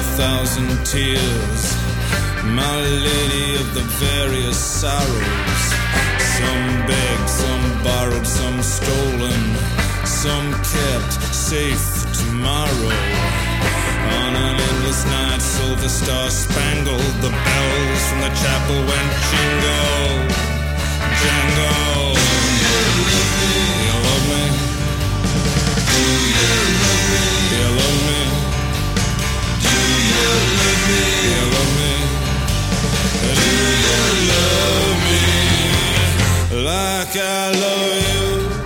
1,000 tears, my lady of the various sorrows. Some begged, some borrowed, some stolen, some kept safe tomorrow. On an endless night, silver star spangled, the bells from the chapel went jingle, jangle. You love me? Do you love me? Do you love me? Do you love me? Do you love me? Do you love me like I love you?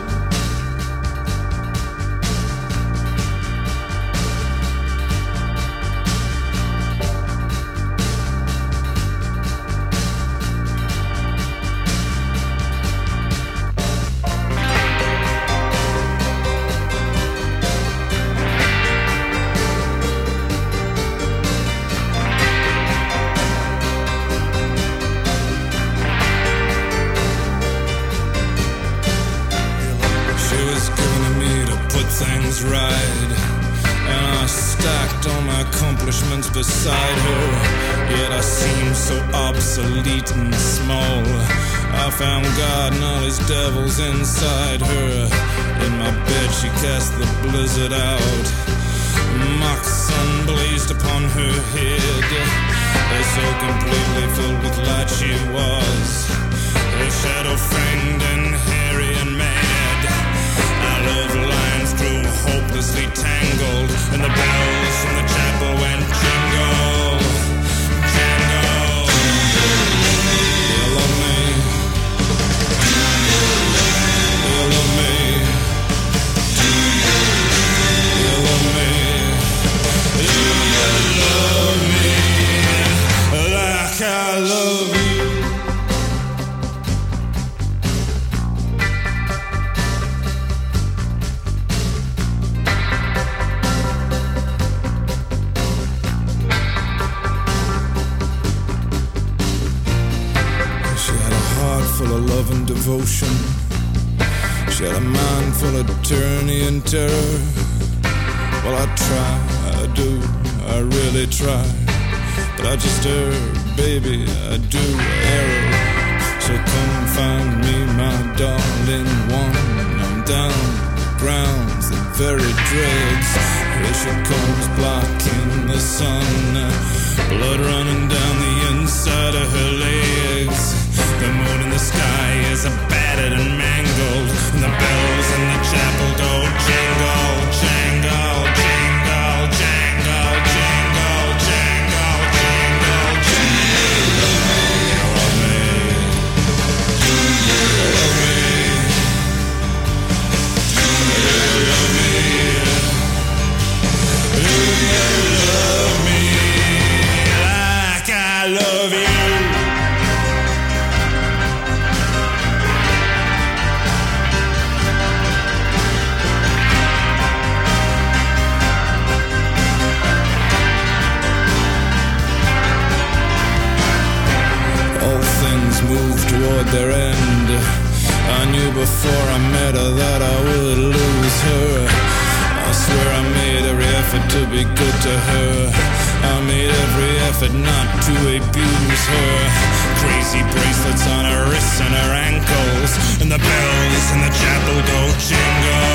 Things right, and I stacked all my accomplishments beside her, yet I seemed so obsolete and small. I found God and all his devils inside her. In my bed she cast the blizzard out, mock sun blazed upon her head, as so completely filled with light she was, her shadow framed and hairy and mad. Our love lines grew hopelessly tangled, and the bells from the chapel went jingle, jangle. Do you love me? Do you love me? Do you love me? Do you love me like I love you? Full of love and devotion, she had a mind full of tyranny and terror. Well, I try, I do, I really try, but I just err, baby, I do err. So come find me, my darling one. I'm down the grounds, the very dregs. Here she comes, blocking the sun, blood running down the inside of her legs. The moon in the sky is battered and mangled, and the bells in the chapel go jingle, jangle, jingle, jangle, jingle, jangle, jingle, jangle. You love me? Do you love me? Do you love me? Do you love me like I love you? Move toward their end. I knew before I met her that I would lose her. I swear I made every effort to be good to her. I made every effort not to abuse her. Crazy bracelets on her wrists and her ankles, and the bells in the chapel go jingle.